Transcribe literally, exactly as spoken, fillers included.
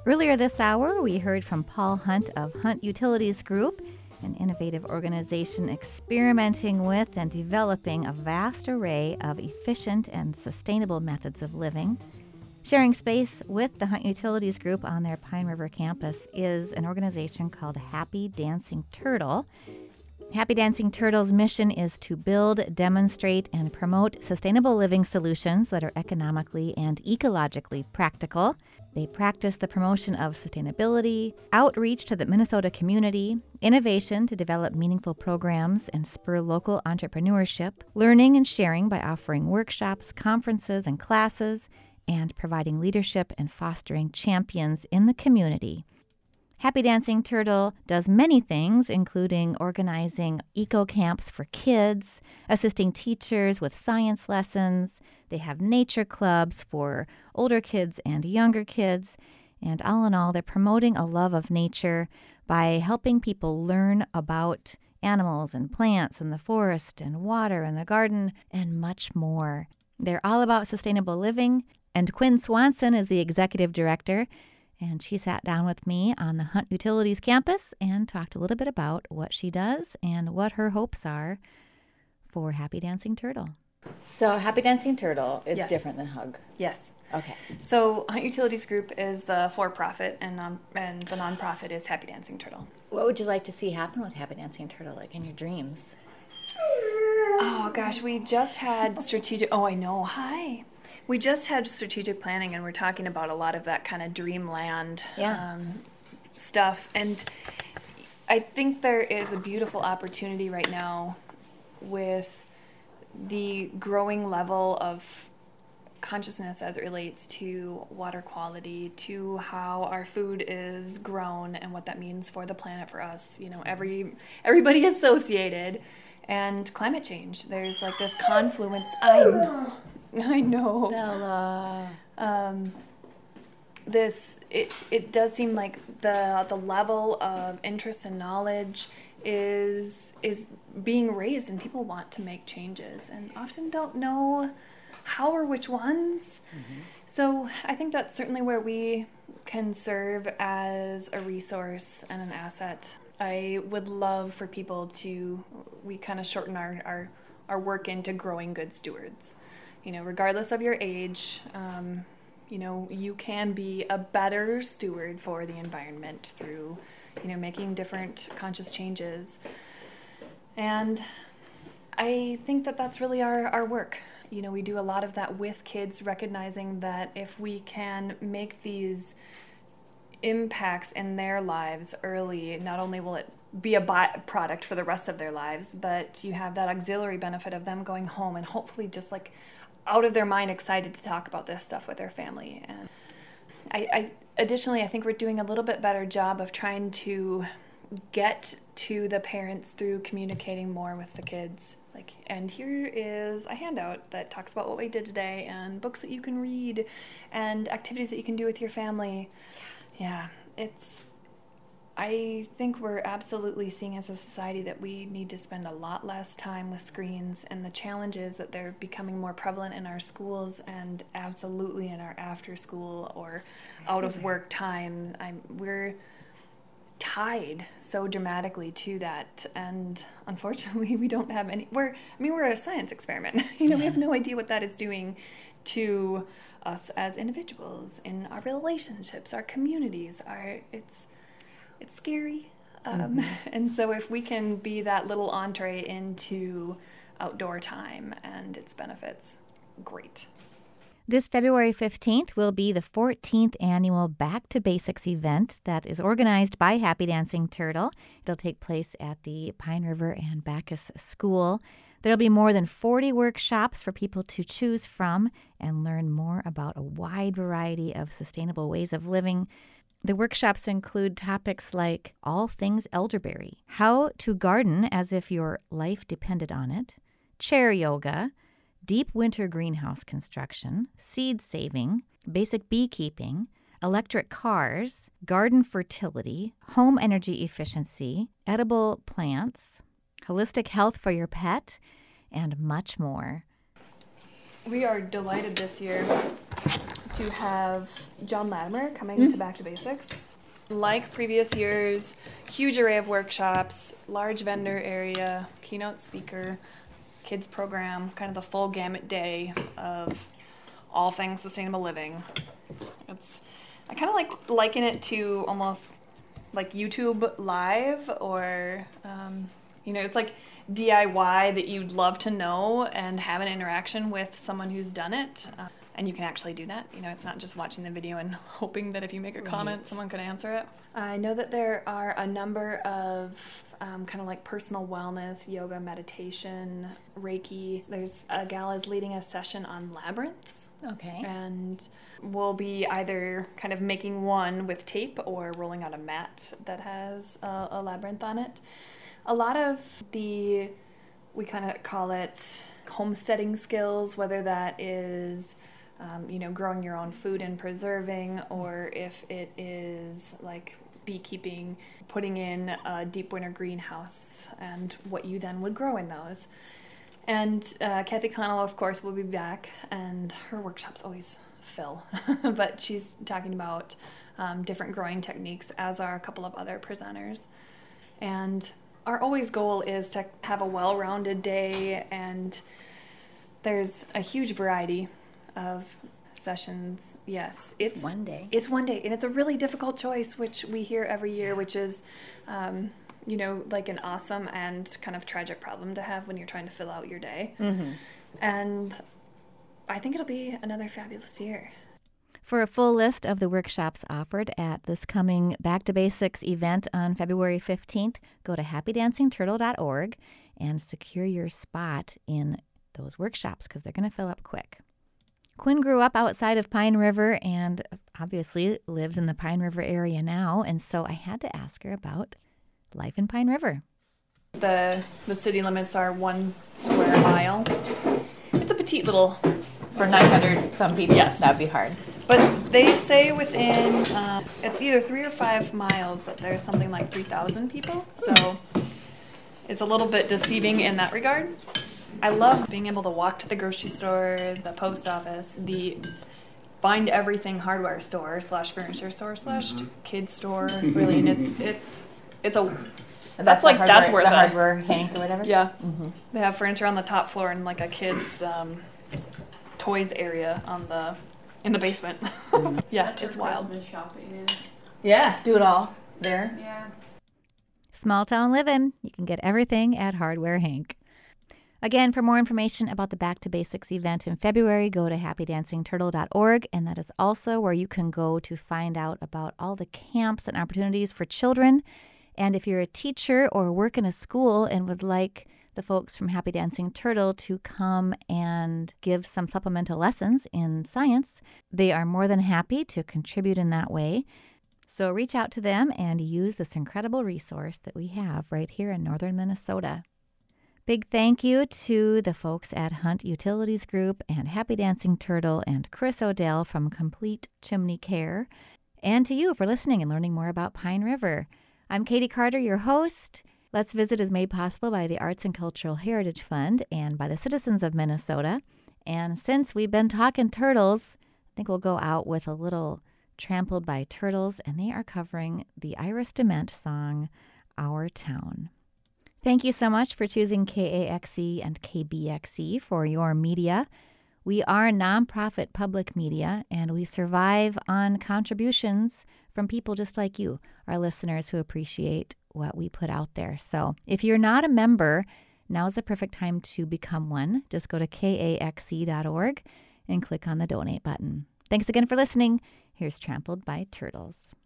Earlier this hour, we heard from Paul Hunt of Hunt Utilities Group, an innovative organization experimenting with and developing a vast array of efficient and sustainable methods of living. Sharing space with the Hunt Utilities Group on their Pine River campus is an organization called Happy Dancing Turtle. Happy Dancing Turtle's mission is to build, demonstrate, and promote sustainable living solutions that are economically and ecologically practical. They practice the promotion of sustainability, outreach to the Minnesota community, innovation to develop meaningful programs and spur local entrepreneurship, learning and sharing by offering workshops, conferences, and classes, and providing leadership and fostering champions in the community. Happy Dancing Turtle does many things, including organizing eco camps for kids, assisting teachers with science lessons. They have nature clubs for older kids and younger kids. And all in all, they're promoting a love of nature by helping people learn about animals and plants and the forest and water and the garden and much more. They're all about sustainable living. And Quinn Swanson is the executive director. And she sat down with me on the Hunt Utilities campus and talked a little bit about what she does and what her hopes are for Happy Dancing Turtle. So Happy Dancing Turtle is Yes. different than Hug. Yes. Okay. So Hunt Utilities Group is the for-profit, and non- and the nonprofit is Happy Dancing Turtle. What would you like to see happen with Happy Dancing Turtle, like in your dreams? Oh gosh, we just had strategic. Oh, I know. Hi. We just had strategic planning, and we're talking about a lot of that kind of dreamland Yeah. um, stuff. And I think there is a beautiful opportunity right now with the growing level of consciousness as it relates to water quality, to how our food is grown and what that means for the planet, for us. You know, every everybody associated, and climate change. There's like this confluence. I know. I know. Bella. Um, this it it does seem like the the level of interest and knowledge is is being raised, and people want to make changes and often don't know how or which ones. Mm-hmm. So I think that's certainly where we can serve as a resource and an asset. I would love for people to, we kind of shorten our, our, our work into growing good stewards. You know, regardless of your age, um, you know, you can be a better steward for the environment through, you know, making different conscious changes. And I think that that's really our, our work. You know, we do a lot of that with kids, recognizing that if we can make these impacts in their lives early, not only will it be a byproduct for the rest of their lives, but you have that auxiliary benefit of them going home and hopefully just like out of their mind excited to talk about this stuff with their family. And I, I additionally, I think we're doing a little bit better job of trying to get to the parents through communicating more with the kids. Like, and here is a handout that talks about what we did today, and books that you can read, and activities that you can do with your family. Yeah, it's, I think we're absolutely seeing as a society that we need to spend a lot less time with screens, and the challenges that they're becoming more prevalent in our schools and absolutely in our after school or out of work time. I'm, we're tied so dramatically to that, and unfortunately we don't have any, we're, I mean, we're a science experiment. You know, we have no idea what that is doing to us as individuals, in our relationships, our communities. Our it's it's scary, um, mm-hmm. And so if we can be that little entree into outdoor time and its benefits, great. This February fifteenth will be the fourteenth annual Back to Basics event that is organized by Happy Dancing Turtle. It'll take place at the Pine River and Bacchus School. There'll be more than forty workshops for people to choose from and learn more about a wide variety of sustainable ways of living. The workshops include topics like all things elderberry, how to garden as if your life depended on it, chair yoga, deep winter greenhouse construction, seed saving, basic beekeeping, electric cars, garden fertility, home energy efficiency, edible plants, holistic health for your pet, and much more. We are delighted this year to have John Latimer coming Mm-hmm. to Back to Basics. Like previous years, huge array of workshops, large vendor area, keynote speaker, kids program, kind of the full gamut day of all things sustainable living. It's I kind of like liken it to almost like YouTube Live, or um, you know, it's like D I Y that you'd love to know and have an interaction with someone who's done it. Uh, and you can actually do that. You know, it's not just watching the video and hoping that if you make a comment, right, someone could answer it. I know that there are a number of um, kind of like personal wellness, yoga, meditation, Reiki. There's a gal is leading a session on labyrinths. Okay. And we'll be either kind of making one with tape or rolling out a mat that has a, a labyrinth on it. A lot of the, we kind of call it homesteading skills, whether that is, um, you know, growing your own food and preserving, or if it is like beekeeping, putting in a deep winter greenhouse and what you then would grow in those. And uh, Kathy Connell, of course, will be back, and her workshops always fill. But she's talking about um, different growing techniques, as are a couple of other presenters. And our always goal is to have a well-rounded day, and there's a huge variety of sessions. Yes, It's, it's one day. It's one day, and it's a really difficult choice, which we hear every year, which is, um, you know, like an awesome and kind of tragic problem to have when you're trying to fill out your day. Mm-hmm. And I think it'll be another fabulous year. For a full list of the workshops offered at this coming Back to Basics event on February fifteenth, go to happy dancing turtle dot org and secure your spot in those workshops, because they're going to fill up quick. Quinn grew up outside of Pine River and obviously lives in the Pine River area now, and so I had to ask her about life in Pine River. The the city limits are one square mile. It's a petite little... For nine hundred some people, yes, that'd be hard. But they say within, uh, it's either three or five miles that there's something like three thousand people. So it's a little bit deceiving in that regard. I love being able to walk to the grocery store, the post office, the find everything hardware store slash furniture store slash Mhm. kid store. Really, and it's it's it's a That's, that's the like hardware, that's where the, the, hardware Hank or whatever? yeah, Mm-hmm. they have furniture on the top floor and like a kids um, toys area on the in the basement. Yeah, it's wild. Christmas shopping is. Yeah, do it all there. Yeah. Small town living. You can get everything at Hardware Hank. Again, for more information about the Back to Basics event in February, go to happy dancing turtle dot org, and that is also where you can go to find out about all the camps and opportunities for children. And if you're a teacher or work in a school and would like the folks from Happy Dancing Turtle to come and give some supplemental lessons in science, they are more than happy to contribute in that way. So reach out to them and use this incredible resource that we have right here in northern Minnesota. Big thank you to the folks at Hunt Utilities Group and Happy Dancing Turtle and Chris O'Dell from Complete Chimney Care, and to you for listening and learning more about Pine River. I'm Katie Carter, your host. Let's Visit is made possible by the Arts and Cultural Heritage Fund and by the citizens of Minnesota. And since we've been talking turtles, I think we'll go out with a little Trampled by Turtles, and they are covering the Iris DeMent song, Our Town. Thank you so much for choosing K A X E and K B X E for your media. We are nonprofit public media, and we survive on contributions from people just like you, our listeners who appreciate what we put out there. So if you're not a member, now's the perfect time to become one. Just go to K A X E dot org and click on the donate button. Thanks again for listening. Here's Trampled by Turtles.